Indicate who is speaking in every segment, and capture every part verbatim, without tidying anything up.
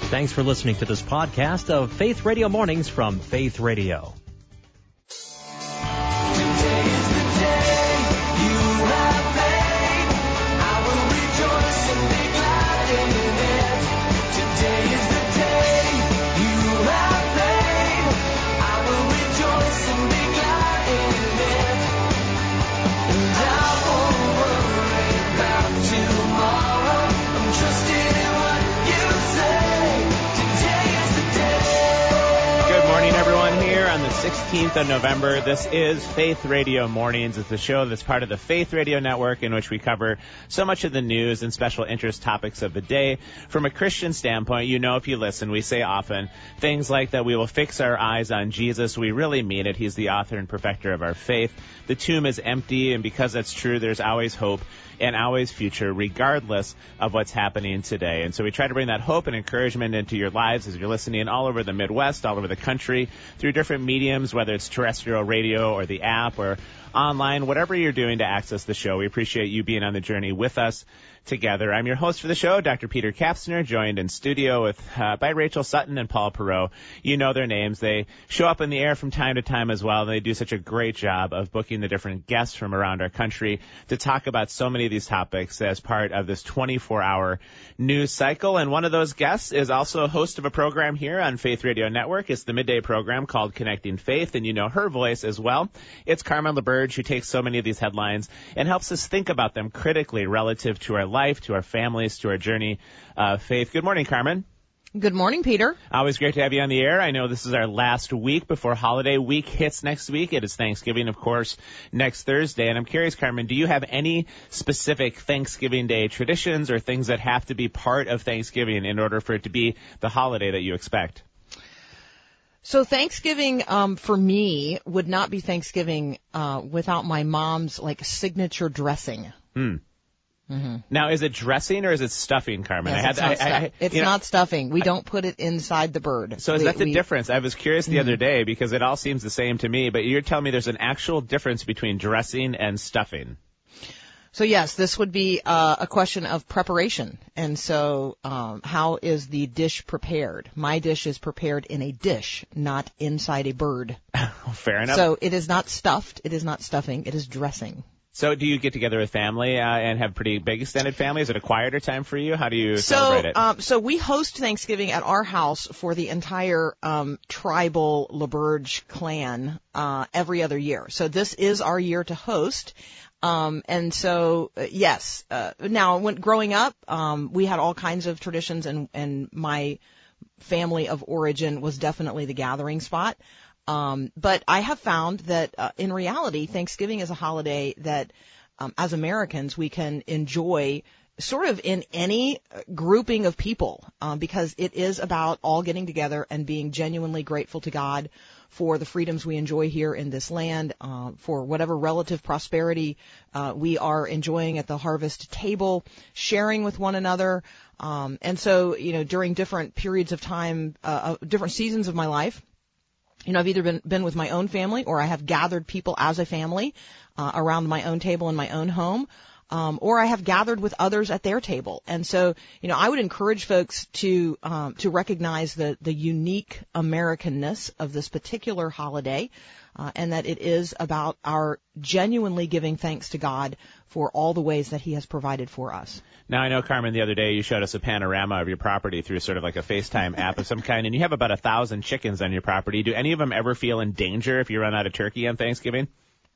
Speaker 1: Thanks for listening to this podcast of Faith Radio Mornings from Faith Radio.
Speaker 2: sixteenth of November. This is Faith Radio Mornings. It's a show that's part of the Faith Radio Network in which we cover so much of the news and special interest topics of the day. From a Christian standpoint, you know if you listen, we say often things like that we will fix our eyes on Jesus. We really mean it. He's the author and perfecter of our faith. The tomb is empty, and because that's true, there's always hope and always future, regardless of what's happening today. And so we try to bring that hope and encouragement into your lives as you're listening all over the Midwest, all over the country, through different mediums, whether it's terrestrial radio or the app or online, whatever you're doing to access the show. We appreciate you being on the journey with us together. I'm your host for the show, Doctor Peter Kapsner, joined in studio with uh, by Rachel Sutton and Paul Perot. You know their names. They show up in the air from time to time as well. They do such a great job of booking the different guests from around our country to talk about so many of these topics as part of this twenty-four hour news cycle. And one of those guests is also a host of a program here on Faith Radio Network. It's the midday program called Connecting Faith, and you know her voice as well. It's Carmen LaBerge, who takes so many of these headlines and helps us think about them critically relative to our life, to our families, to our journey of faith. Good morning, Carmen.
Speaker 3: Good morning, Peter.
Speaker 2: Always great to have you on the air. I know this is our last week before holiday week hits next week. It is Thanksgiving, of course, next Thursday. And I'm curious, Carmen, do you have any specific Thanksgiving Day traditions or things that have to be part of Thanksgiving in order for it to be the holiday that you expect?
Speaker 3: So Thanksgiving, um, for me, would not be Thanksgiving uh, without my mom's, like, signature dressing.
Speaker 2: Hmm. Mm-hmm. Now, is it dressing or is it stuffing, Carmen?
Speaker 3: Yes,
Speaker 2: I had,
Speaker 3: it's not,
Speaker 2: I,
Speaker 3: stu-
Speaker 2: I, I,
Speaker 3: it's
Speaker 2: know,
Speaker 3: not stuffing. We I, don't put it inside the bird.
Speaker 2: So is
Speaker 3: we,
Speaker 2: that the
Speaker 3: we,
Speaker 2: difference? I was curious the mm-hmm. other day because it all seems the same to me, but you're telling me there's an actual difference between dressing and stuffing.
Speaker 3: So, yes, this would be uh, a question of preparation. And so um, how is the dish prepared? My dish is prepared in a dish, not inside a bird.
Speaker 2: Fair enough.
Speaker 3: So it is not stuffed. It is not stuffing. It is dressing.
Speaker 2: So do you get together with family uh, and have pretty big extended family? Is it a quieter time for you? How do you
Speaker 3: so,
Speaker 2: celebrate it?
Speaker 3: Um, so we host Thanksgiving at our house for the entire um, tribal LaBerge clan uh, every other year. So this is our year to host. Um, and so, uh, yes, uh, now when growing up, um, we had all kinds of traditions, and, and my family of origin was definitely the gathering spot. Um, but I have found that uh, in reality, Thanksgiving is a holiday that um, as Americans we can enjoy sort of in any grouping of people um, because it is about all getting together and being genuinely grateful to God for the freedoms we enjoy here in this land, uh, for whatever relative prosperity uh, we are enjoying at the harvest table, sharing with one another. Um, and so, you know, during different periods of time, uh, different seasons of my life, you know, I've either been, been with my own family or I have gathered people as a family uh, around my own table in my own home, um, or I have gathered with others at their table. And so, you know, I would encourage folks to um, to recognize the, the unique Americanness of this particular holiday, uh, and that it is about our genuinely giving thanks to God for all the ways that He has provided for us.
Speaker 2: Now, I know, Carmen, the other day you showed us a panorama of your property through sort of like a FaceTime app of some kind, and you have about a thousand chickens on your property. Do any of them ever feel in danger if you run out of turkey on Thanksgiving?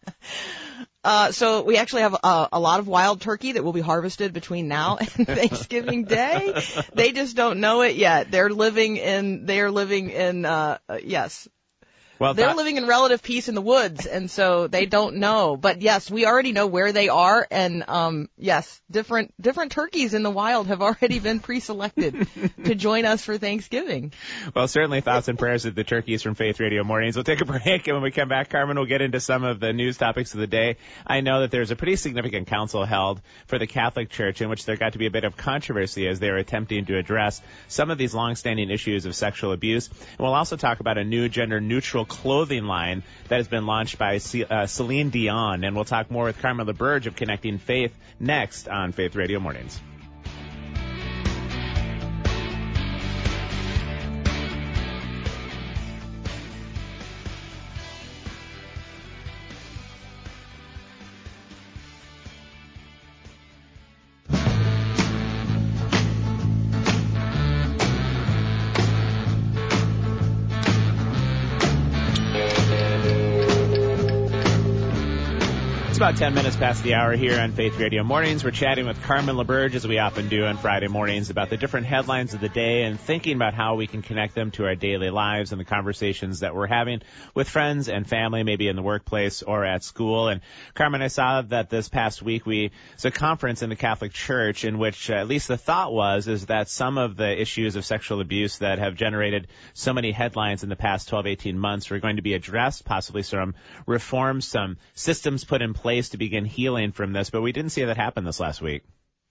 Speaker 3: Uh, so we actually have a, a lot of wild turkey that will be harvested between now and Thanksgiving Day. They just don't know it yet. They're living in, they are living in, uh, uh yes. Well, they're th- living in relative peace in the woods, and so they don't know. But yes, we already know where they are, and um, yes, different different turkeys in the wild have already been pre-selected to join us for Thanksgiving.
Speaker 2: Well, certainly thoughts and prayers with the turkeys from Faith Radio Mornings. We'll take a break, and when we come back, Carmen, we'll get into some of the news topics of the day. I know that there's a pretty significant council held for the Catholic Church in which there got to be a bit of controversy as they were attempting to address some of these longstanding issues of sexual abuse. And we'll also talk about a new gender-neutral clothing line that has been launched by C- uh, Celine Dion. And we'll talk more with Carmen LaBerge of Connecting Faith next on Faith Radio Mornings. about ten minutes past the hour here on Faith Radio Mornings. We're chatting with Carmen LaBerge, as we often do on Friday mornings, about the different headlines of the day and thinking about how we can connect them to our daily lives and the conversations that we're having with friends and family, maybe in the workplace or at school. And Carmen, I saw that this past week we it's a conference in the Catholic Church in which uh, at least the thought was is that some of the issues of sexual abuse that have generated so many headlines in the past twelve, eighteen months were going to be addressed, possibly some reforms, some systems put in place to begin healing from this, but we didn't see that happen this last week.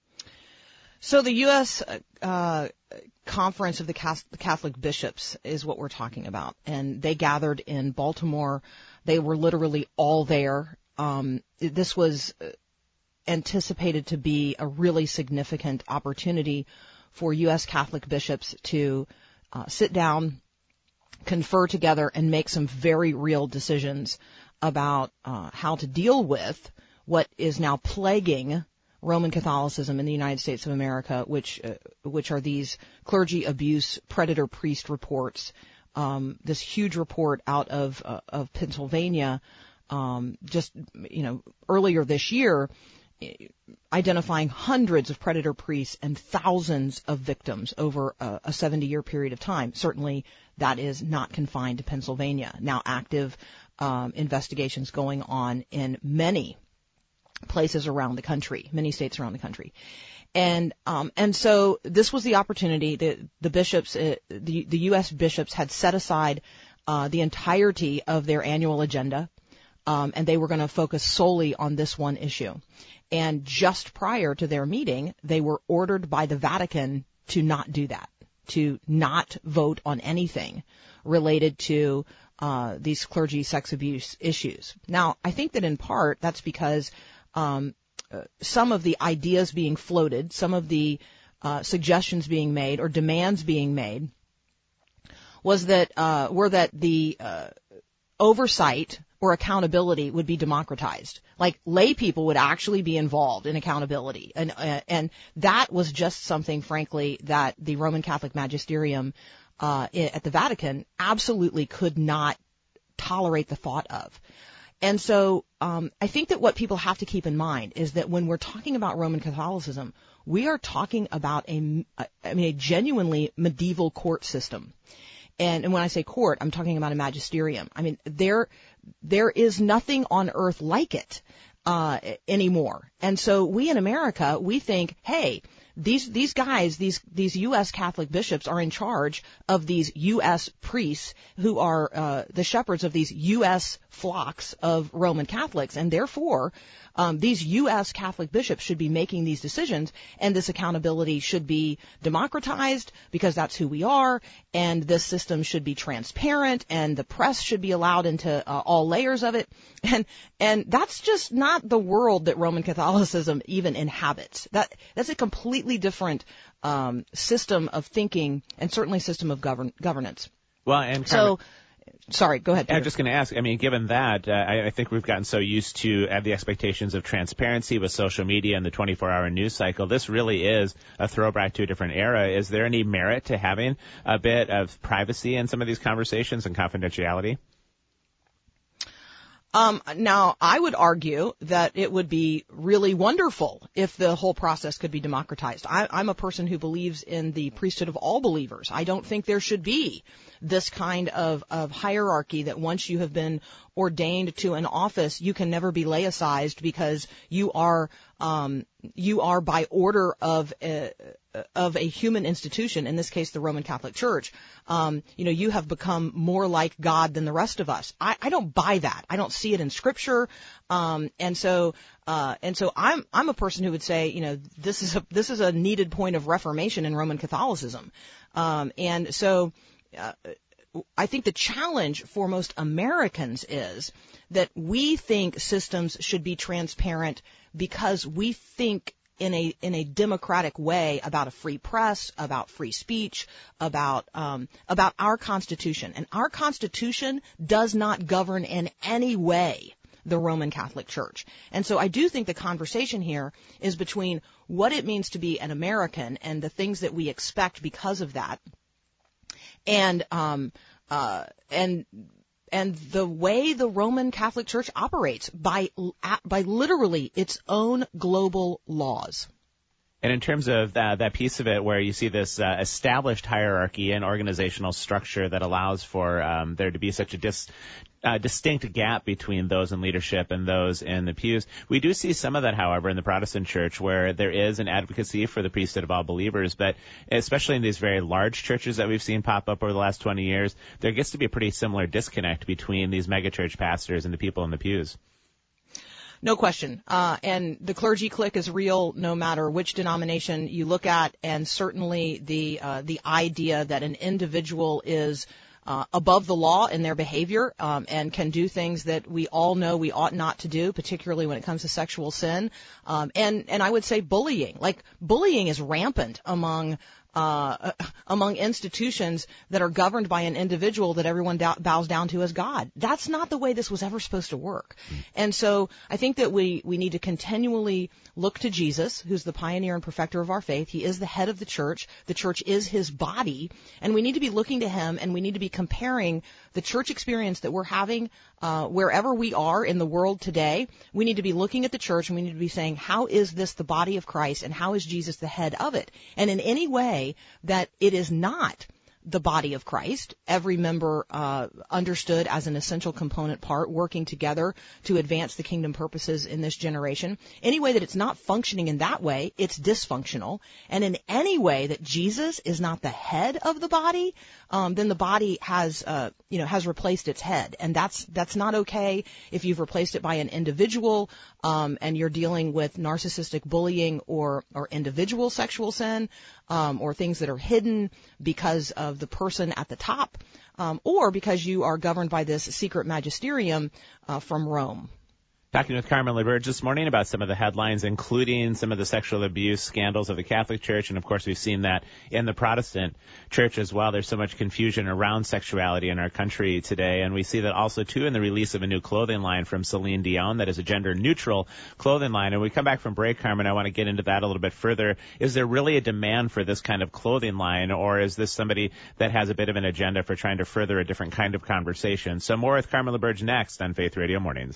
Speaker 3: So the U S Uh, Conference of the Catholic Bishops is what we're talking about, and they gathered in Baltimore. They were literally all there. Um, this was anticipated to be a really significant opportunity for U S Catholic bishops to uh, sit down, confer together, and make some very real decisions about uh, how to deal with what is now plaguing Roman Catholicism in the United States of America, which uh, which are these clergy abuse predator priest reports. Um, this huge report out of uh, of Pennsylvania, um, just you know earlier this year, identifying hundreds of predator priests and thousands of victims over a, a seventy-year period of time. Certainly, that is not confined to Pennsylvania. Now, active um, investigations going on in many places around the country, many states around the country. And um, and so this was the opportunity that the bishops, uh, the, the U S bishops had set aside uh, the entirety of their annual agenda, um, and they were going to focus solely on this one issue. And just prior to their meeting, they were ordered by the Vatican to not do that, to not vote on anything related to uh, these clergy sex abuse issues. Now, I think that in part that's because um, uh, some of the ideas being floated, some of the uh, suggestions being made or demands being made was that uh, were that the uh, oversight or accountability would be democratized. Like lay people would actually be involved in accountability. And, uh, and that was just something, frankly, that the Roman Catholic magisterium uh, at the Vatican absolutely could not tolerate the thought of. And so um, I think that what people have to keep in mind is that when we're talking about Roman Catholicism, we are talking about a, I mean, a genuinely medieval court system. And, and when I say court, I'm talking about a magisterium. I mean, there there is nothing on earth like it uh, anymore. And so we in America, we think, hey, these these guys, these these U S Catholic bishops are in charge of these U S priests who are uh, the shepherds of these U S flocks of Roman Catholics, and therefore um, these U S Catholic bishops should be making these decisions, and this accountability should be democratized because that's who we are, and this system should be transparent, and the press should be allowed into uh, all layers of it, and and that's just not the world that Roman Catholicism even inhabits. That that's a completely different um, system of thinking, and certainly system of govern- governance.
Speaker 2: Well, and
Speaker 3: so. Sorry, go ahead, Peter.
Speaker 2: I'm just going to ask, I mean, given that, uh, I, I think we've gotten so used to uh, the expectations of transparency with social media and the twenty-four hour news cycle. This really is a throwback to a different era. Is there any merit to having a bit of privacy in some of these conversations and confidentiality?
Speaker 3: Um, now, I would argue that it would be really wonderful if the whole process could be democratized. I, I'm a person who believes in the priesthood of all believers. I don't think there should be this kind of, of hierarchy that once you have been ordained to an office, you can never be laicized because you are um, you are by order of a, of a human institution, in this case the Roman Catholic Church. Um, you know, you have become more like God than the rest of us. I, I don't buy that. I don't see it in Scripture, um, and so uh, and so I'm I'm a person who would say, you know, this is a this is a needed point of reformation in Roman Catholicism, um, and so. Uh, I think the challenge for most Americans is that we think systems should be transparent because we think in a in a democratic way about a free press, about free speech, about um, about our Constitution. And our Constitution does not govern in any way the Roman Catholic Church. And so I do think the conversation here is between what it means to be an American and the things that we expect because of that. And um, uh, and and the way the Roman Catholic Church operates by by literally its own global laws.
Speaker 2: And in terms of that, that piece of it where you see this uh, established hierarchy and organizational structure that allows for um, there to be such a dis, uh, distinct gap between those in leadership and those in the pews, we do see some of that, however, in the Protestant church where there is an advocacy for the priesthood of all believers. But especially in these very large churches that we've seen pop up over the last twenty years, there gets to be a pretty similar disconnect between these megachurch pastors and the people in the pews.
Speaker 3: No question. Uh, and the clergy clique is real no matter which denomination you look at, and certainly the uh, the idea that an individual is uh, above the law in their behavior um, and can do things that we all know we ought not to do, particularly when it comes to sexual sin. Um, and, and I would say bullying. Like, bullying is rampant among Uh, among institutions that are governed by an individual that everyone dow- bows down to as God. That's not the way this was ever supposed to work. And so I think that we, we need to continually look to Jesus, who's the pioneer and perfecter of our faith. He is the head of the church. The church is his body. And we need to be looking to him, and we need to be comparing the church experience that we're having uh, wherever we are in the world today. We need to be looking at the church, and we need to be saying, how is this the body of Christ, and how is Jesus the head of it? And in any way that it is not the body of Christ, every member uh, understood as an essential component part, working together to advance the kingdom purposes in this generation. Any way that it's not functioning in that way, it's dysfunctional. And in any way that Jesus is not the head of the body, um, then the body has, uh, you know, has replaced its head, and that's that's not okay. If you've replaced it by an individual, um, and you're dealing with narcissistic bullying or or individual sexual sin, um, or things that are hidden because of the person at the top, um, or because you are governed by this secret magisterium uh, from Rome.
Speaker 2: Talking with Carmen LaBerge this morning about some of the headlines, including some of the sexual abuse scandals of the Catholic Church. And, of course, we've seen that in the Protestant Church as well. There's so much confusion around sexuality in our country today. And we see that also, too, in the release of a new clothing line from Celine Dion that is a gender-neutral clothing line. And when we come back from break, Carmen, I want to get into that a little bit further. Is there really a demand for this kind of clothing line, or is this somebody that has a bit of an agenda for trying to further a different kind of conversation? So more with Carmen LaBerge next on Faith Radio Mornings.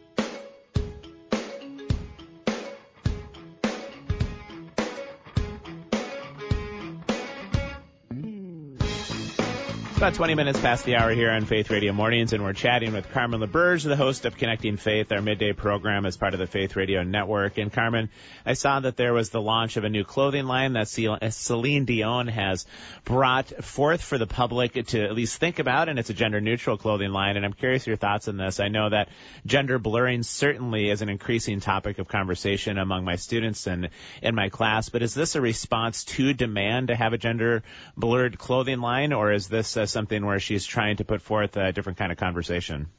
Speaker 2: About twenty minutes past the hour here on Faith Radio Mornings, and we're chatting with Carmen LaBerge, the host of Connecting Faith, our midday program as part of the Faith Radio Network. And Carmen, I saw that there was the launch of a new clothing line that Celine Dion has brought forth for the public to at least think about, and it's a gender-neutral clothing line. And I'm curious your thoughts on this. I know that gender blurring certainly is an increasing topic of conversation among my students and in my class, but is this a response to demand to have a gender-blurred clothing line, or is this uh, something where she's trying to put forth a different kind of conversation?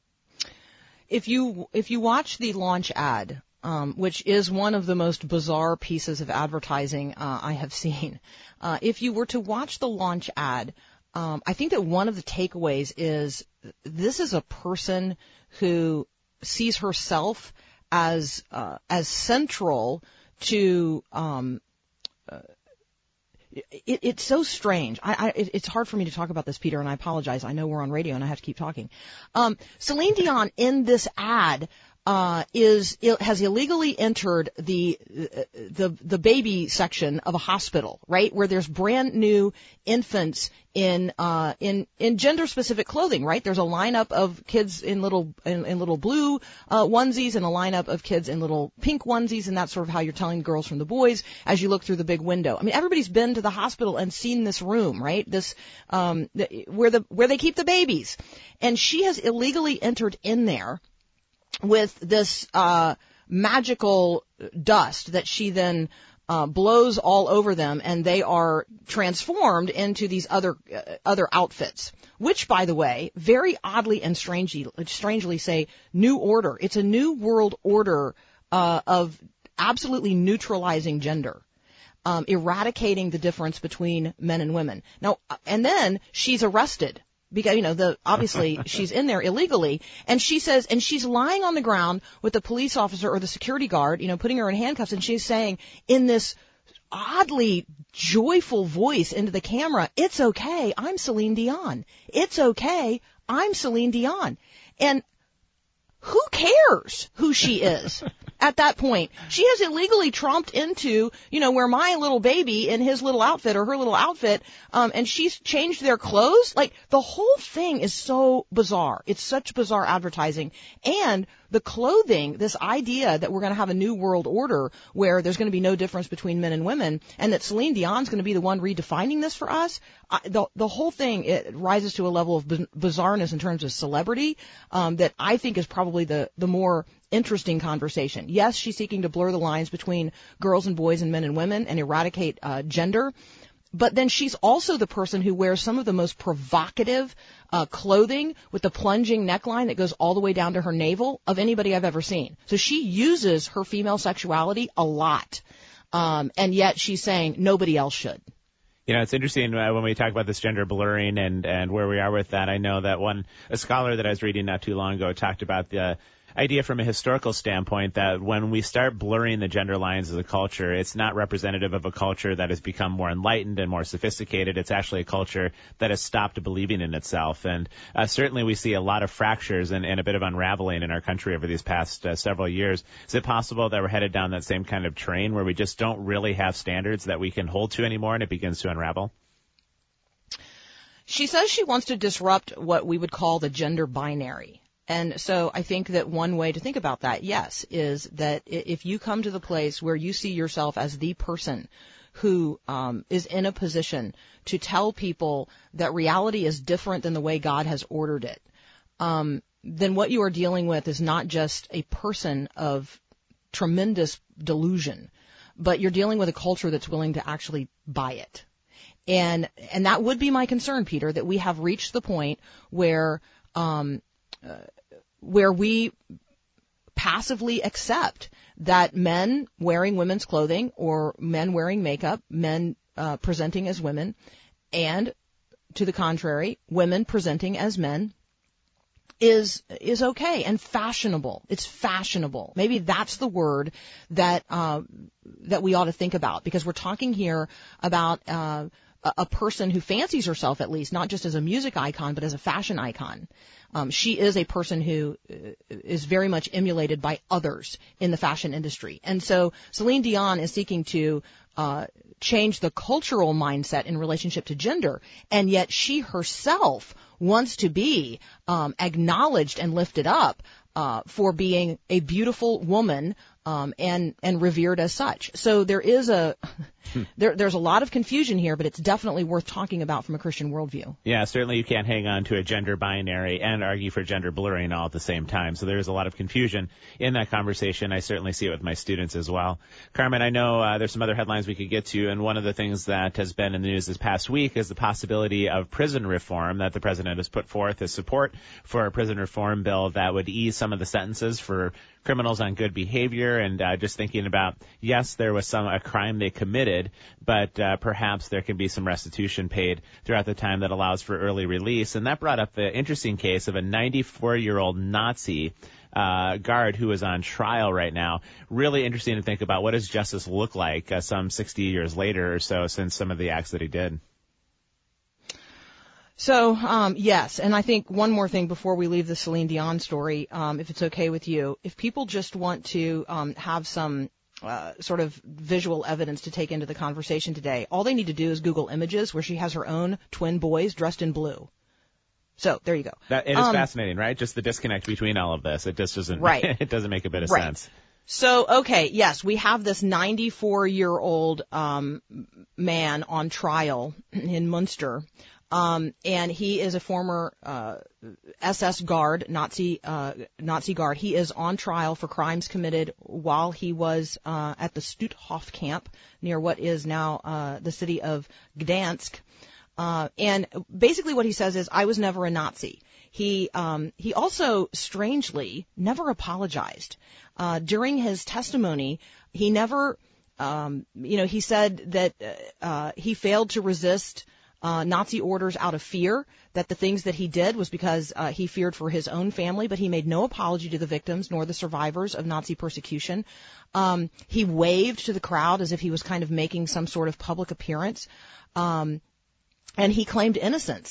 Speaker 3: If you if you watch the launch ad, um, which is one of the most bizarre pieces of advertising uh, I have seen, uh, if you were to watch the launch ad, um, I think that one of the takeaways is this is a person who sees herself as uh, as central to um, uh, It, it's so strange. I, I, it, it's hard for me to talk about this, Peter, and I apologize. I know we're on radio and I have to keep talking. Um, Celine Dion in this ad uh, is has illegally entered the the the baby section of a hospital, right, where there's brand new infants in uh, in in gender specific clothing, right? There's a lineup of kids in little in, in little blue uh, onesies and a lineup of kids in little pink onesies, and that's sort of how you're telling the girls from the boys as you look through the big window. I mean, everybody's been to the hospital and seen this room, right? This um, the, where the where they keep the babies, and she has illegally entered in there with this uh, magical dust that she then uh, blows all over them, and they are transformed into these other uh, other outfits, which, by the way, very oddly and strangely, strangely say New Order. It's a new world order uh, of absolutely neutralizing gender. Um, eradicating the difference between men and women. Now, and then she's arrested because, you know, the, obviously she's in there illegally, and she says, and she's lying on the ground with the police officer or the security guard, you know, putting her in handcuffs, and she's saying in this oddly joyful voice into the camera, "It's okay. I'm Celine Dion. It's okay. I'm Celine Dion. And who cares who she is at that point? She has illegally tromped into, you know, where my little baby in his little outfit or her little outfit, um, and she's changed their clothes. Like, the whole thing is so bizarre. It's such bizarre advertising. And the clothing, this idea that we're going to have a new world order where there's going to be no difference between men and women, and that Celine Dion's going to be the one redefining this for us, I, the, the whole thing, it rises to a level of bizarreness in terms of celebrity um, that I think is probably the, the more interesting conversation. Yes, she's seeking to blur the lines between girls and boys and men and women and eradicate uh, gender. But then she's also the person who wears some of the most provocative uh, clothing with the plunging neckline that goes all the way down to her navel of anybody I've ever seen. So she uses her female sexuality a lot, um, and yet she's saying nobody else should.
Speaker 2: You know, it's interesting uh, when we talk about this gender blurring and, and where we are with that. I know that one, a scholar that I was reading not too long ago talked about the idea from a historical standpoint that when we start blurring the gender lines as a culture, it's not representative of a culture that has become more enlightened and more sophisticated. It's actually a culture that has stopped believing in itself. And uh, certainly we see a lot of fractures and, and a bit of unraveling in our country over these past uh, several years. Is it possible that we're headed down that same kind of train where we just don't really have standards that we can hold to anymore and it begins to unravel?
Speaker 3: She says she wants to disrupt what we would call the gender binary. And so I think that one way to think about that, yes, is that if you come to the place where you see yourself as the person who um, is in a position to tell people that reality is different than the way God has ordered it, um, then what you are dealing with is not just a person of tremendous delusion, but you're dealing with a culture that's willing to actually buy it. And and that would be my concern, Peter, that we have reached the point where um, uh, where we passively accept that men wearing women's clothing or men wearing makeup, men uh, presenting as women, and to the contrary, women presenting as men is is okay and fashionable. It's fashionable. Maybe that's the word that uh, that we ought to think about, because we're talking here about uh, a, a person who fancies herself, at least, not just as a music icon, but as a fashion icon. Um, she is a person who is very much emulated by others in the fashion industry. And so Celine Dion is seeking to uh, change the cultural mindset in relationship to gender, and yet she herself wants to be um, acknowledged and lifted up uh, for being a beautiful woman um, and and revered as such. So there is a there there's a lot of confusion here, but it's definitely worth talking about from a Christian worldview.
Speaker 2: Yeah, certainly you can't hang on to a gender binary and argue for gender blurring all at the same time. So there is a lot of confusion in that conversation. I certainly see it with my students as well. Carmen, I know uh, there's some other headlines we could get to, and one of the things that has been in the news this past week is the possibility of prison reform that the president has put forth as support for a prison reform bill that would ease some of the sentences for criminals on good behavior. And uh, just thinking about, yes, there was some a crime they committed, but uh, perhaps there can be some restitution paid throughout the time that allows for early release. And that brought up the interesting case of a ninety-four-year-old Nazi uh, guard who is on trial right now. Really interesting to think about, what does justice look like uh, some sixty years later or so since some of the acts that he did.
Speaker 3: So, um, yes, and I think one more thing before we leave the Celine Dion story, um, if it's okay with you, if people just want to um, have some uh, sort of visual evidence to take into the conversation today, all they need to do is Google images where she has her own twin boys dressed in blue. So there you go.
Speaker 2: That, it is um, fascinating, right? Just the disconnect between all of this. It just doesn't, right. It doesn't make a bit of
Speaker 3: right.
Speaker 2: sense.
Speaker 3: So, okay, yes, we have this ninety-four-year-old um, man on trial in Munster. Um, and he is a former uh, S S guard, Nazi uh, Nazi guard. He is on trial for crimes committed while he was uh, at the Stutthof camp near what is now uh, the city of Gdansk. Uh, and basically what he says is, I was never a Nazi. He um, he also, strangely, never apologized. Uh, during his testimony, he never, um, you know, he said that uh, he failed to resist Uh, Nazi orders out of fear, that the things that he did was because uh, he feared for his own family, but he made no apology to the victims nor the survivors of Nazi persecution. Um, he waved to the crowd as if he was kind of making some sort of public appearance, um, and he claimed innocence.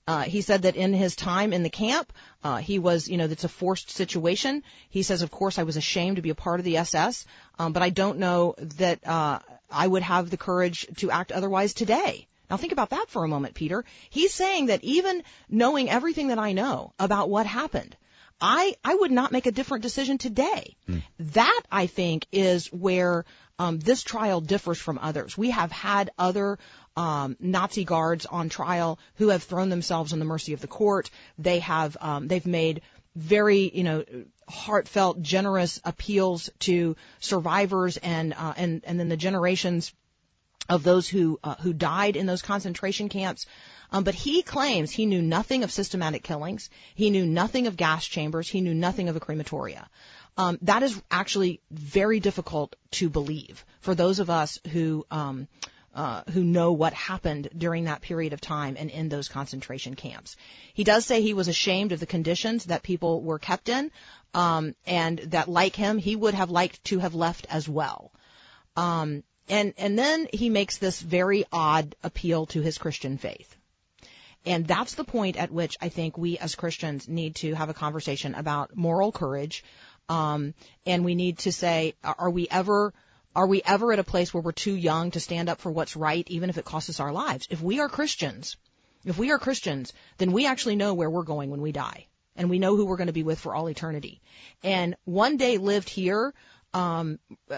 Speaker 3: Uh, he said that in his time in the camp, uh, he was, you know, it's a forced situation. He says, of course, I was ashamed to be a part of the S S, um, but I don't know that uh, I would have the courage to act otherwise today. Now think about that for a moment, Peter. He's saying that even knowing everything that I know about what happened, I, I would not make a different decision today. Mm. That, I think, is where um, this trial differs from others. We have had other um, Nazi guards on trial who have thrown themselves on the mercy of the court. They have um, they've made very, you know, heartfelt, generous appeals to survivors and uh, and and then the generations of those who uh, who died in those concentration camps. Um, but he claims he knew nothing of systematic killings. He knew nothing of gas chambers. He knew nothing of a crematoria. Um, that is actually very difficult to believe for those of us who um, uh, who know what happened during that period of time and in those concentration camps. He does say he was ashamed of the conditions that people were kept in, um, and that, like him, he would have liked to have left as well. Um, and and then he makes this very odd appeal to his Christian faith. And that's the point at which I think we as Christians need to have a conversation about moral courage. Um, and we need to say, are we ever, are we ever at a place where we're too young to stand up for what's right, even if it costs us our lives? If we are Christians, if we are Christians, then we actually know where we're going when we die. And we know who we're going to be with for all eternity. And one day lived here, um,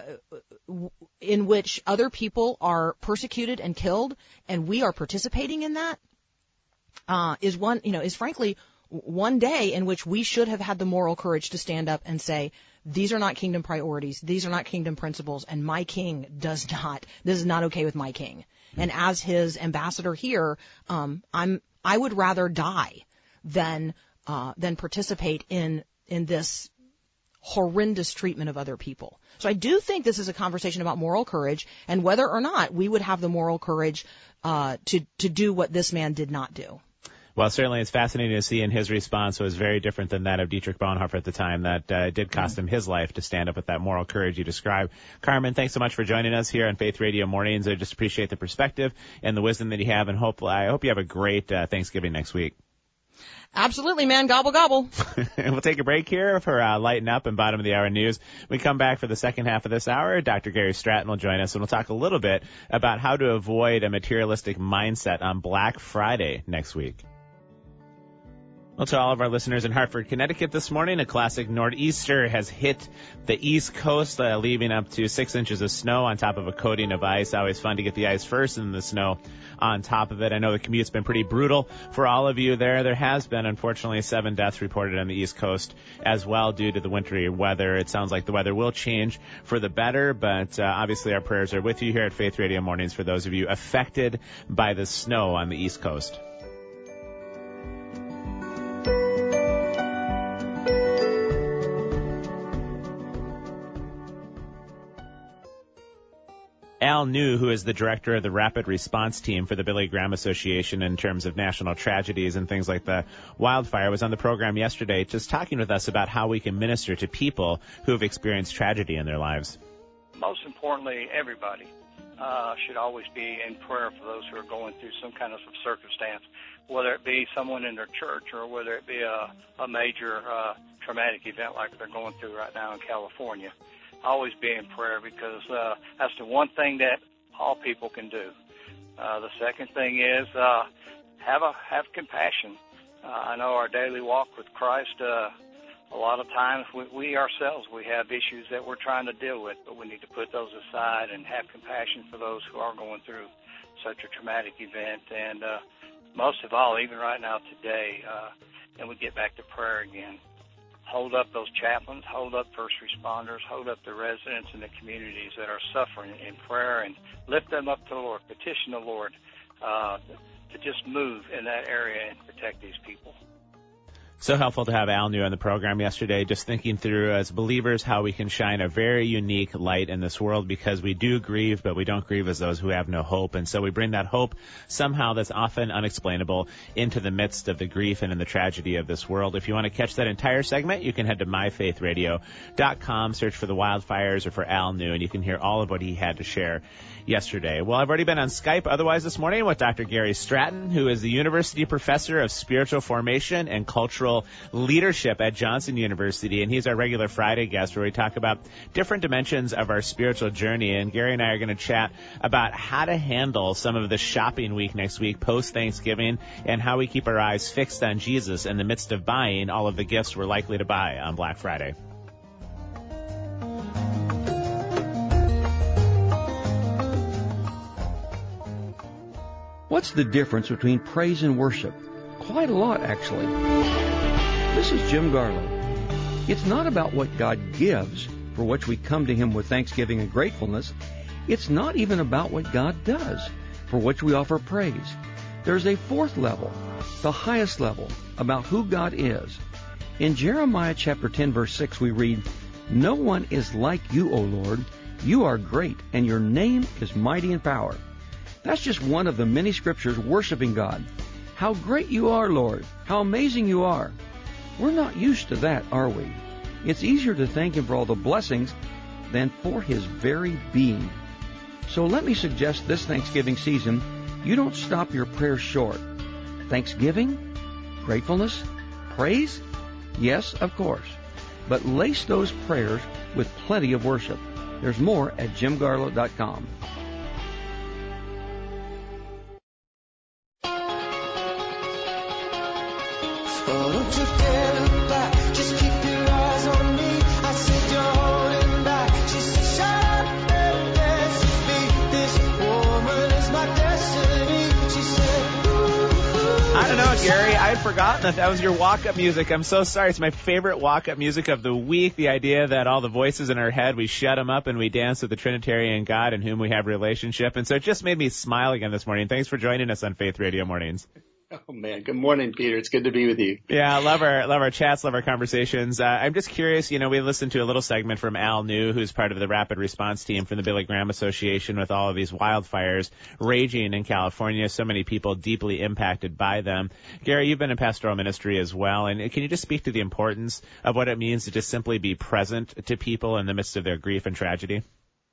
Speaker 3: in which other people are persecuted and killed, and we are participating in that, Uh, is one, you know, is frankly one day in which we should have had the moral courage to stand up and say, these are not kingdom priorities, these are not kingdom principles, and my king does not, this is not okay with my king. And as his ambassador here, um, I'm, I would rather die than, uh, than participate in, in this horrendous treatment of other people. So I do think this is a conversation about moral courage and whether or not we would have the moral courage, uh, to, to do what this man did not do.
Speaker 2: Well, certainly it's fascinating to see, and his response was very different than that of Dietrich Bonhoeffer at the time. That uh, did cost him his life to stand up with that moral courage you described. Carmen, thanks so much for joining us here on Faith Radio Mornings. I just appreciate the perspective and the wisdom that you have, and hope I hope you have a great uh, Thanksgiving next week.
Speaker 3: Absolutely, man. Gobble, gobble.
Speaker 2: We'll take a break here for uh, Lighten Up and Bottom of the Hour News. When we come back for the second half of this hour, Doctor Gary Stratton will join us, and we'll talk a little bit about how to avoid a materialistic mindset on Black Friday next week. Well, to all of our listeners in Hartford, Connecticut this morning, a classic nor'easter has hit the East Coast, uh, leaving up to six inches of snow on top of a coating of ice. Always fun to get the ice first and the snow on top of it. I know the commute's been pretty brutal for all of you there. There has been, unfortunately, seven deaths reported on the East Coast as well due to the wintry weather. It sounds like the weather will change for the better, but uh, obviously our prayers are with you here at Faith Radio Mornings for those of you affected by the snow on the East Coast. Al New, who is the director of the Rapid Response Team for the Billy Graham Association in terms of national tragedies and things like the wildfire, was on the program yesterday just talking with us about how we can minister to people who have experienced tragedy in their lives.
Speaker 4: Most importantly, everybody uh, should always be in prayer for those who are going through some kind of circumstance, whether it be someone in their church or whether it be a, a major uh, traumatic event like they're going through right now in California. Always be in prayer because uh, that's the one thing that all people can do. Uh, the second thing is uh, have a have compassion. Uh, I know our daily walk with Christ, uh, a lot of times we, we ourselves, we have issues that we're trying to deal with, but we need to put those aside and have compassion for those who are going through such a traumatic event. And uh, most of all, even right now today, uh, and we get back to prayer again. Hold up those chaplains, hold up first responders, hold up the residents and the communities that are suffering in prayer and lift them up to the Lord. Petition the Lord uh, to just move in that area and protect these people.
Speaker 2: So helpful to have Al New on the program yesterday, just thinking through as believers how we can shine a very unique light in this world, because we do grieve, but we don't grieve as those who have no hope. And so we bring that hope somehow that's often unexplainable into the midst of the grief and in the tragedy of this world. If you want to catch that entire segment, you can head to my faith radio dot com, search for the wildfires or for Al New, and you can hear all of what he had to share yesterday. Well, I've already been on Skype otherwise this morning with Doctor Gary Stratton, who is the University Professor of Spiritual Formation and Cultural Leadership at Johnson University, and he's our regular Friday guest where we talk about different dimensions of our spiritual journey. And Gary and I are going to chat about how to handle some of the shopping week next week, post-Thanksgiving, and how we keep our eyes fixed on Jesus in the midst of buying all of the gifts we're likely to buy on Black Friday.
Speaker 5: What's the difference between praise and worship? Quite a lot, actually. This is Jim Garlow. It's not about what God gives, for which we come to Him with thanksgiving and gratefulness. It's not even about what God does, for which we offer praise. There's a fourth level, the highest level, about who God is. In Jeremiah chapter ten, verse six, we read, "No one is like you, O Lord. You are great, and your name is mighty in power." That's just one of the many scriptures worshiping God. How great you are, Lord. How amazing you are. We're not used to that, are we? It's easier to thank Him for all the blessings than for His very being. So let me suggest this Thanksgiving season, you don't stop your prayers short. Thanksgiving? Gratefulness? Praise? Yes, of course. But lace those prayers with plenty of worship. There's more at jim garlow dot com.
Speaker 6: Oh, don't you dare look back, just keep your eyes on me. I said you're holding back. She said shut up and dance with me. This woman is my destiny. She said, ooh, ooh.
Speaker 2: I don't know, Gary. I had forgotten that that was your walk-up music. I'm so sorry. It's my favorite walk-up music of the week. The idea that all the voices in our head, we shut them up and we dance with the Trinitarian God in whom we have relationship. And so it just made me smile again this morning. Thanks for joining us on Faith Radio Mornings.
Speaker 7: Oh, man. Good morning, Peter. It's good to be with you.
Speaker 2: Yeah, I love our, love our chats, love our conversations. Uh, I'm just curious, you know, we listened to a little segment from Al New, who's part of the rapid response team from the Billy Graham Association, with all of these wildfires raging in California, so many people deeply impacted by them. Gary, you've been in pastoral ministry as well, and can you just speak to the importance of what it means to just simply be present to people in the midst of their grief and tragedy?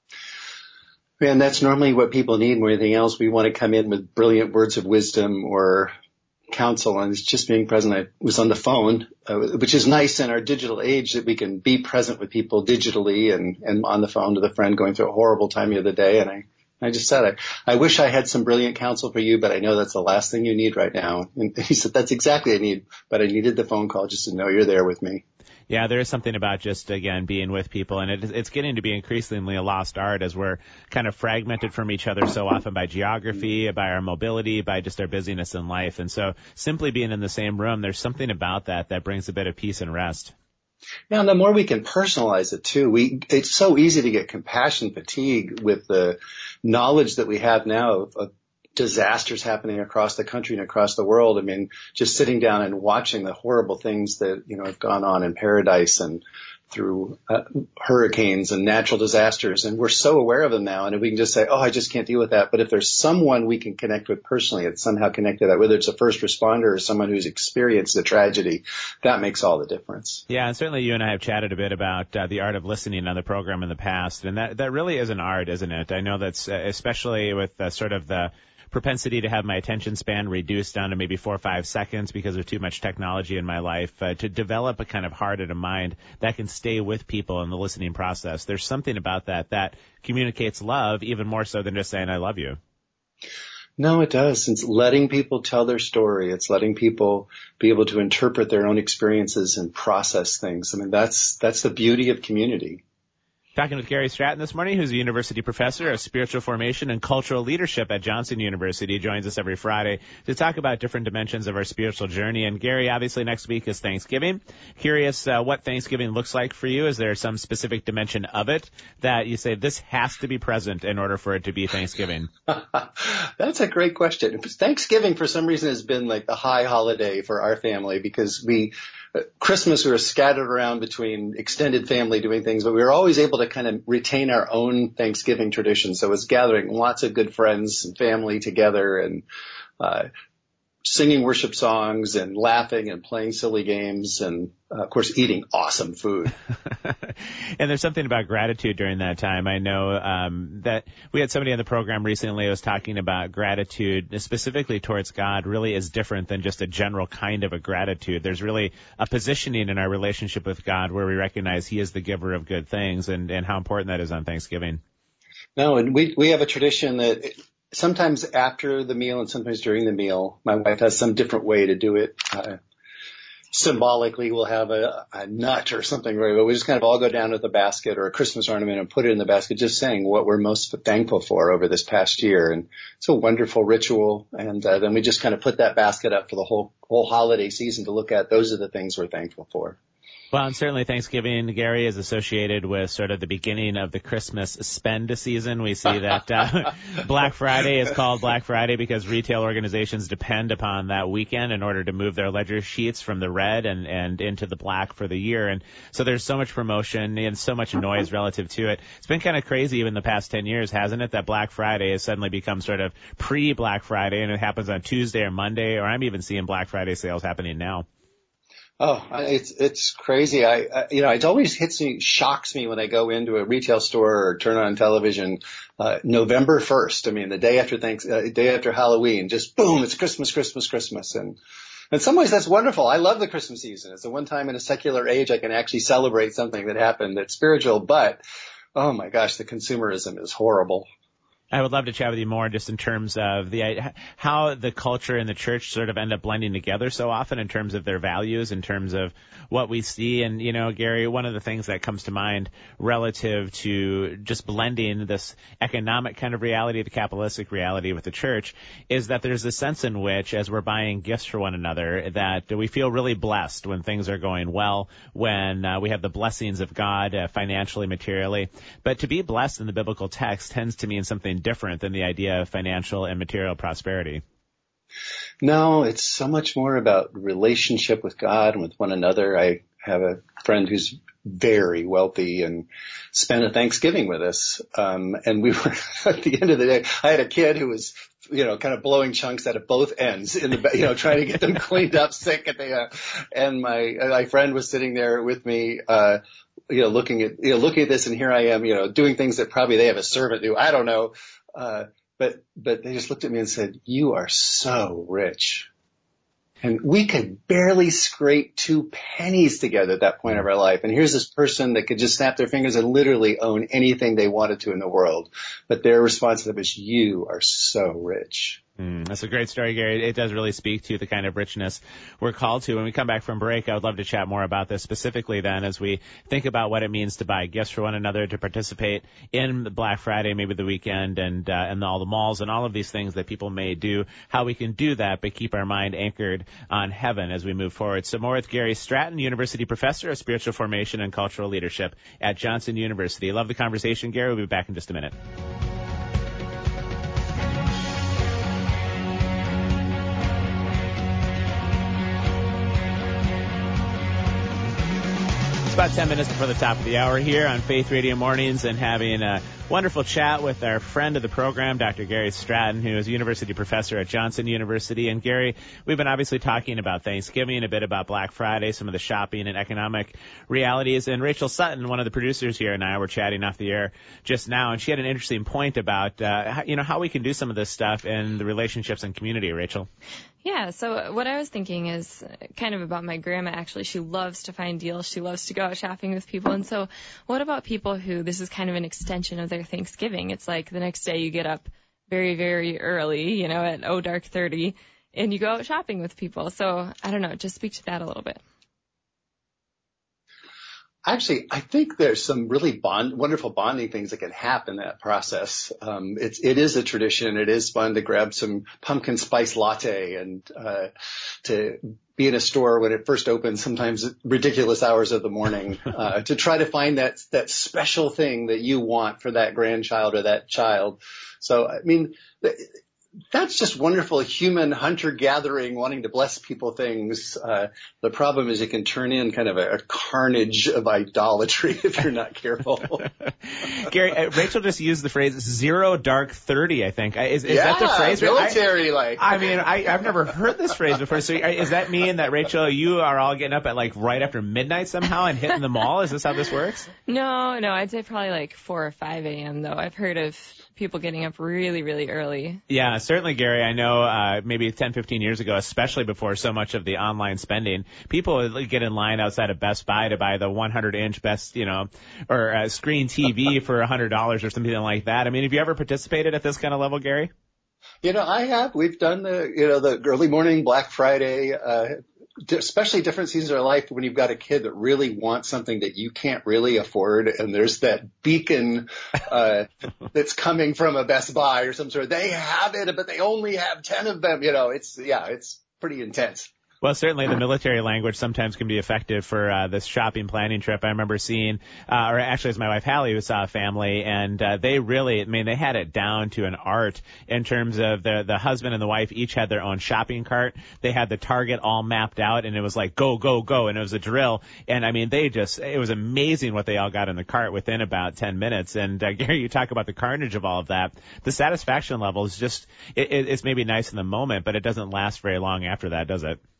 Speaker 7: Man, that's normally what people need more than anything else. We want to come in with brilliant words of wisdom or counsel, and it's just being present. I was on the phone, uh, which is nice in our digital age that we can be present with people digitally, and, and on the phone with a friend going through a horrible time the other day. And I, I just said, I, I wish I had some brilliant counsel for you, but I know that's the last thing you need right now. And he said, that's exactly what I need, but I needed the phone call just to know you're there with me.
Speaker 2: Yeah, there is something about just, again, being with people, and it, it's getting to be increasingly a lost art as we're kind of fragmented from each other so often by geography, by our mobility, by just our busyness in life. And so simply being in the same room, there's something about that that brings a bit of peace and rest.
Speaker 7: Yeah, and the more we can personalize it too, we it's so easy to get compassion fatigue with the knowledge that we have now of, of disasters happening across the country and across the world. I mean, just sitting down and watching the horrible things that, you know, have gone on in Paradise and through uh, hurricanes and natural disasters. And we're so aware of them now. And we can just say, oh, I just can't deal with that. But if there's someone we can connect with personally, it's somehow connected to that, whether it's a first responder or someone who's experienced the tragedy, that makes all the difference.
Speaker 2: Yeah, and certainly you and I have chatted a bit about uh, the art of listening on the program in the past. And that, that really is an art, isn't it? I know that's uh, especially with uh, sort of the propensity to have my attention span reduced down to maybe four or five seconds because of too much technology in my life, uh, to develop a kind of heart and a mind that can stay with people in the listening process. There's something about that that communicates love even more so than just saying I love you.
Speaker 7: No, it does. It's letting people tell their story. It's letting people be able to interpret their own experiences and process things. I mean, that's that's the beauty of community.
Speaker 2: Talking with Gary Stratton this morning, who's a university professor of spiritual formation and cultural leadership at Johnson University. He joins us every Friday to talk about different dimensions of our spiritual journey. And Gary, obviously next week is Thanksgiving. Curious uh, what Thanksgiving looks like for you. Is there some specific dimension of it that you say this has to be present in order for it to be Thanksgiving?
Speaker 7: That's a great question. Thanksgiving, for some reason, has been like the high holiday for our family because we Christmas, we were scattered around between extended family doing things, but we were always able to kind of retain our own Thanksgiving tradition. So it was gathering lots of good friends and family together and uh, singing worship songs and laughing and playing silly games and, uh, of course, eating awesome food.
Speaker 2: And there's something about gratitude during that time. I know um, that we had somebody on the program recently who was talking about gratitude specifically towards God really is different than just a general kind of a gratitude. There's really a positioning in our relationship with God where we recognize He is the giver of good things and, and how important that is on Thanksgiving.
Speaker 7: No, and we we have a tradition that sometimes after the meal and sometimes during the meal, my wife has some different way to do it. Uh, symbolically, we'll have a, a nut or something, right? But we just kind of all go down to the basket or a Christmas ornament and put it in the basket, just saying what we're most thankful for over this past year. And it's a wonderful ritual. And uh, then we just kind of put that basket up for the whole whole holiday season to look at. Those are the things we're thankful for.
Speaker 2: Well, and certainly Thanksgiving, Gary, is associated with sort of the beginning of the Christmas spend season. We see that uh, Black Friday is called Black Friday because retail organizations depend upon that weekend in order to move their ledger sheets from the red and, and into the black for the year. And so there's so much promotion and so much noise relative to it. It's been kind of crazy even the past ten years, hasn't it, that Black Friday has suddenly become sort of pre-Black Friday, and it happens on Tuesday or Monday, or I'm even seeing Black Friday sales happening now.
Speaker 7: Oh, it's, it's crazy. I, I, you know, it always hits me, shocks me when I go into a retail store or turn on television, uh, November first. I mean, the day after thanks, uh, day after Halloween, just boom, it's Christmas, Christmas, Christmas. And in some ways that's wonderful. I love the Christmas season. It's the one time in a secular age I can actually celebrate something that happened that's spiritual, but oh my gosh, the consumerism is horrible.
Speaker 2: I would love to chat with you more just in terms of the how the culture and the church sort of end up blending together so often in terms of their values, in terms of what we see. And, you know, Gary, one of the things that comes to mind relative to just blending this economic kind of reality, the capitalistic reality with the church, is that there's a sense in which, as we're buying gifts for one another, that we feel really blessed when things are going well, when uh, we have the blessings of God uh, financially, materially. But to be blessed in the biblical text tends to mean something different than the idea of financial and material prosperity.
Speaker 7: No, it's so much more about relationship with God and with one another. I have a friend who's very wealthy and spent a Thanksgiving with us. Um, and we were, at the end of the day, I had a kid who was, you know, kind of blowing chunks out of both ends in the, you know, trying to get them cleaned up sick at the, uh, and my, my friend was sitting there with me, uh, you know, looking at, you know, looking at this, and here I am, you know, doing things that probably they have a servant do. I don't know. Uh, but, but they just looked at me and said, "You are so rich." And we could barely scrape two pennies together at that point of our life. And here's this person that could just snap their fingers and literally own anything they wanted to in the world. But their response to them is, "You are so rich."
Speaker 2: Mm, that's a great story, Gary. It does really speak to the kind of richness we're called to. When we come back from break, I would love to chat more about this specifically then as we think about what it means to buy gifts for one another, to participate in Black Friday, maybe the weekend, and uh, and all the malls and all of these things that people may do, how we can do that but keep our mind anchored on heaven as we move forward. So more with Gary Stratton, University Professor of Spiritual Formation and Cultural Leadership at Johnson University. Love the conversation, Gary. We'll be back in just a minute. About ten minutes before the top of the hour here on Faith Radio Mornings, and having a wonderful chat with our friend of the program, Doctor Gary Stratton, who is a university professor at Johnson University. And Gary, we've been obviously talking about Thanksgiving, a bit about Black Friday, some of the shopping and economic realities. And Rachel Sutton, one of the producers here, and I were chatting off the air just now, and she had an interesting point about, uh, how, you know, how we can do some of this stuff in the relationships and community. Rachel?
Speaker 8: Yeah, so what I was thinking is kind of about my grandma, actually. She loves to find deals. She loves to go out shopping with people. And so what about people who this is kind of an extension of their Thanksgiving? It's like the next day you get up very, very early, you know, at oh dark thirty, and you go out shopping with people. So I don't know, just speak to that a little bit.
Speaker 7: Actually, I think there's some really bond, wonderful bonding things that can happen in that process. Um, it's, it is a tradition. It is fun to grab some pumpkin spice latte and, uh, to be in a store when it first opens, sometimes at ridiculous hours of the morning, uh, to try to find that, that special thing that you want for that grandchild or that child. So, I mean, that's just wonderful human hunter-gathering, wanting to bless people things. Uh, the problem is it can turn in kind of a, a carnage of idolatry if you're not careful.
Speaker 2: Gary, uh, Rachel just used the phrase zero dark thirty, I think. Is, is
Speaker 7: yeah,
Speaker 2: that the phrase?
Speaker 7: military-like.
Speaker 2: I, I mean, I, I've never heard this phrase before. So does that mean that, Rachel, you are all getting up at like right after midnight somehow and hitting the mall? Is this how this works?
Speaker 8: No, no, I'd say probably like four or five a.m. though. I've heard of people getting up really, really early.
Speaker 2: Yeah, certainly, Gary. I know uh, maybe ten, fifteen years ago, especially before so much of the online spending, people would get in line outside of Best Buy to buy the one hundred inch best, you know, or uh, screen T V for one hundred dollars or something like that. I mean, have you ever participated at this kind of level, Gary?
Speaker 7: You know, I have. We've done the, you know, the early morning Black Friday, uh, especially different seasons of our life when you've got a kid that really wants something that you can't really afford, and there's that beacon uh that's coming from a Best Buy or some sort of, they have it, but they only have ten of them. You know, it's, yeah, it's pretty intense.
Speaker 2: Well, certainly the military language sometimes can be effective for uh, this shopping planning trip. I remember seeing, uh, or actually it was my wife Hallie who saw a family, and uh, they really, I mean, they had it down to an art in terms of the the husband and the wife each had their own shopping cart. They had the Target all mapped out, and it was like go, go, go, and it was a drill. And I mean, they just, it was amazing what they all got in the cart within about ten minutes. And uh, Gary, you talk about the carnage of all of that. The satisfaction level is just, it, it, it's maybe nice in the moment, but it doesn't last very long after that, does it?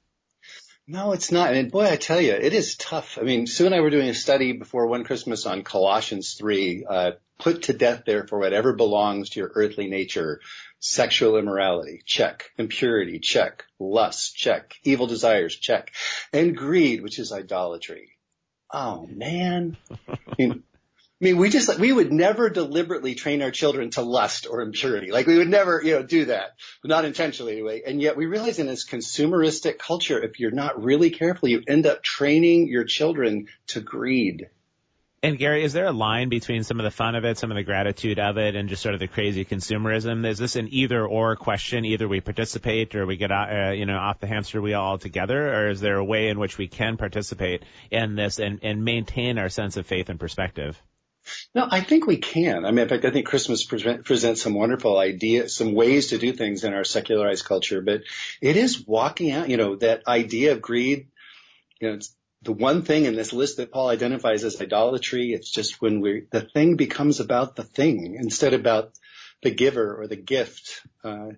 Speaker 7: No, it's not. And boy, I tell you, it is tough. I mean, Sue and I were doing a study before one Christmas on Colossians three, uh, put to death therefore whatever belongs to your earthly nature, sexual immorality, check, impurity, check, lust, check, evil desires, check, and greed, which is idolatry. Oh man. I mean, I mean, we just, we would never deliberately train our children to lust or impurity. Like we would never, you know, do that, not intentionally anyway. And yet we realize in this consumeristic culture, if you're not really careful, you end up training your children to greed.
Speaker 2: And Gary, is there a line between some of the fun of it, some of the gratitude of it, and just sort of the crazy consumerism? Is this an either or question? Either we participate or we get, uh, you know, off the hamster wheel altogether, or is there a way in which we can participate in this and, and maintain our sense of faith and perspective?
Speaker 7: No, I think we can. I mean, in fact, I think Christmas pre- presents some wonderful ideas, some ways to do things in our secularized culture, but it is walking out, you know, that idea of greed, you know, it's the one thing in this list that Paul identifies as idolatry. It's just when we, the thing becomes about the thing instead about the giver or the gift. Uh,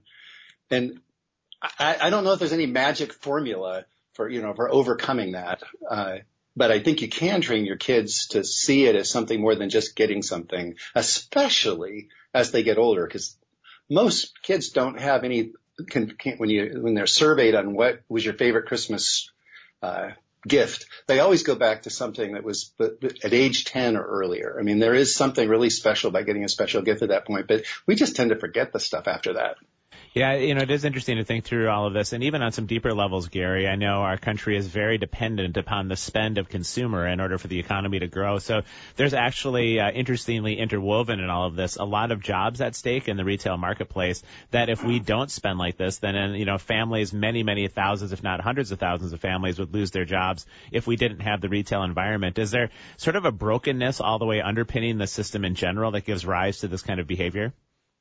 Speaker 7: and I, I don't know if there's any magic formula for, you know, for overcoming that. Uh, But I think you can train your kids to see it as something more than just getting something, especially as they get older, because most kids don't have any, can, can, when you, when they're surveyed on what was your favorite Christmas, uh, gift, they always go back to something that was at age ten or earlier. I mean, there is something really special about getting a special gift at that point, but we just tend to forget the stuff after that.
Speaker 2: Yeah, you know, it is interesting to think through all of this. And even on some deeper levels, Gary, I know our country is very dependent upon the spend of consumer in order for the economy to grow. So there's actually, uh, interestingly interwoven in all of this, a lot of jobs at stake in the retail marketplace that if we don't spend like this, then, uh, you know, families, many, many thousands, if not hundreds of thousands of families would lose their jobs if we didn't have the retail environment. Is there sort of a brokenness all the way underpinning the system in general that gives rise to this kind of behavior?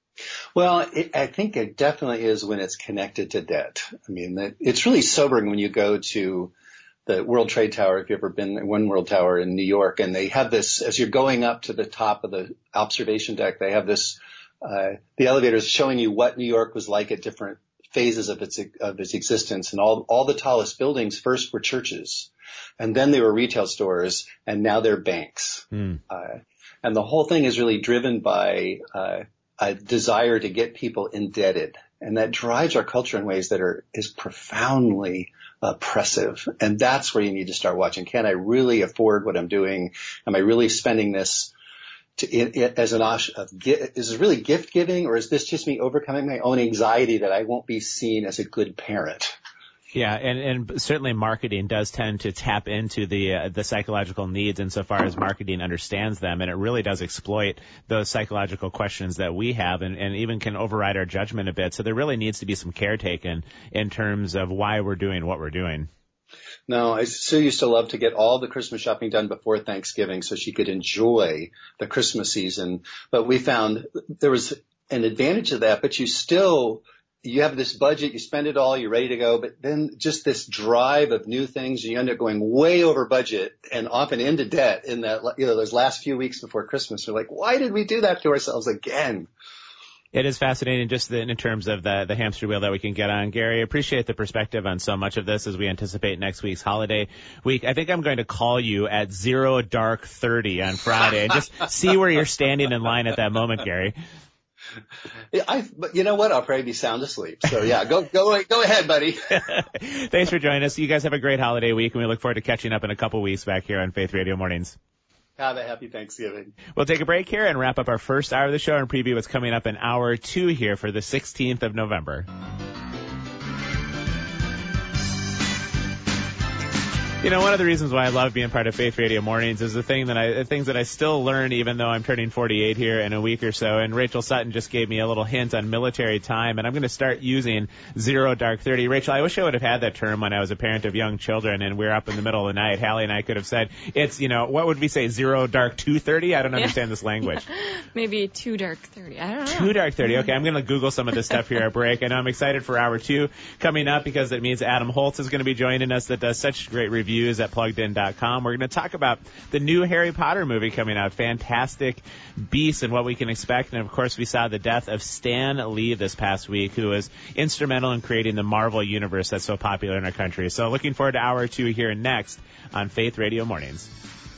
Speaker 7: Well, it, I think it definitely is when it's connected to debt. I mean, it, it's really sobering when you go to the World Trade Tower, if you've ever been in One World Tower in New York, and they have this, as you're going up to the top of the observation deck, they have this, uh, the elevators showing you what New York was like at different phases of its, of its existence. And all, all the tallest buildings first were churches, and then they were retail stores, and now they're banks. Mm. Uh, and the whole thing is really driven by, uh, a desire to get people indebted. And that drives our culture in ways that are, is profoundly oppressive. And that's where you need to start watching. Can I really afford what I'm doing? Am I really spending this to, it, it, as an, of, is this really gift giving, or is this just me overcoming my own anxiety that I won't be seen as a good parent?
Speaker 2: Yeah, and, and certainly marketing does tend to tap into the uh, the psychological needs insofar as marketing understands them, and it really does exploit those psychological questions that we have, and, and even can override our judgment a bit. So there really needs to be some care taken in terms of why we're doing what we're doing.
Speaker 7: No, I, Sue used to love to get all the Christmas shopping done before Thanksgiving so she could enjoy the Christmas season. But we found there was an advantage of that, but you still, you have this budget, you spend it all, you're ready to go. But then just this drive of new things, you end up going way over budget and often into debt in that, you know, those last few weeks before Christmas. You're like, why did we do that to ourselves again?
Speaker 2: It is fascinating just the, in terms of the, the hamster wheel that we can get on. Gary, I appreciate the perspective on so much of this as we anticipate next week's holiday week. I think I'm going to call you at zero dark thirty on Friday and just see where you're standing in line at that moment, Gary.
Speaker 7: Yeah, I, but you know what? I'll probably be sound asleep. So yeah, go, go, go ahead, buddy.
Speaker 2: Thanks for joining us. You guys have a great holiday week, and we look forward to catching up in a couple weeks back here on Faith Radio Mornings.
Speaker 7: Have a happy Thanksgiving.
Speaker 2: We'll take a break here and wrap up our first hour of the show and preview what's coming up in hour two here for the sixteenth of November. You know, one of the reasons why I love being part of Faith Radio Mornings is the thing that I, the things that I still learn even though I'm turning forty-eight here in a week or so. And Rachel Sutton just gave me a little hint on military time, and I'm going to start using zero dark thirty. Rachel, I wish I would have had that term when I was a parent of young children and we were up in the middle of the night. Hallie and I could have said, it's, you know, what would we say, zero dark two thirty? I don't understand yeah. this language.
Speaker 8: Maybe two dark thirty. I don't know.
Speaker 2: Two dark thirty. Okay, I'm going to Google some of this stuff here at break. I know I'm excited for hour two coming up because it means Adam Holtz is going to be joining us that does such great reviews at plugged in dot com. We're going to talk about the new Harry Potter movie coming out, Fantastic Beasts, and what we can expect. And, of course, we saw the death of Stan Lee this past week, who was instrumental in creating the Marvel universe that's so popular in our country. So looking forward to hour two here next on Faith Radio Mornings.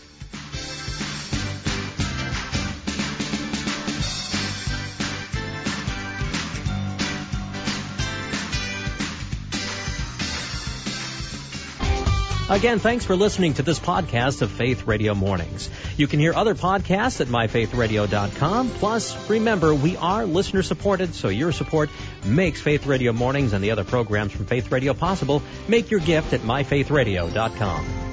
Speaker 1: Again, thanks for listening to this podcast of Faith Radio Mornings. You can hear other podcasts at my faith radio dot com. Plus, remember, we are listener-supported, so your support makes Faith Radio Mornings and the other programs from Faith Radio possible. Make your gift at my faith radio dot com.